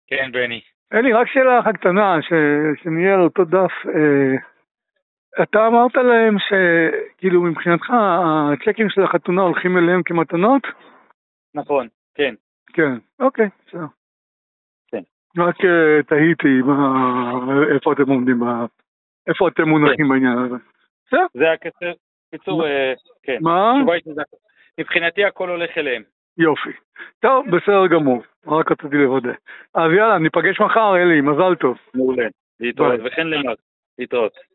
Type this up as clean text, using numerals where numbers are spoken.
כן, בני. אלי, רק שאלה אחת קטנה, שנהיה על אותו דף. אתה אמרת להם שכאילו מבחינתך הצ'קים של החתונה הולכים אליהם כמתנות? נכון, כן. כן, אוקיי, בסדר. כן. רק תהיתי איפה אתם עומדים, איפה אתם מונחים בעניין הזה. בסדר? זה הקצר, קיצור, כן. מה? מבחינתי הכל הולך אליהם. יופי. טוב, בסדר גמור. רק רציתי לוודא. אז יאללה, ניפגש מחר, אלי, מזל טוב. מעולה. להתראות, וכן למד. להתראות.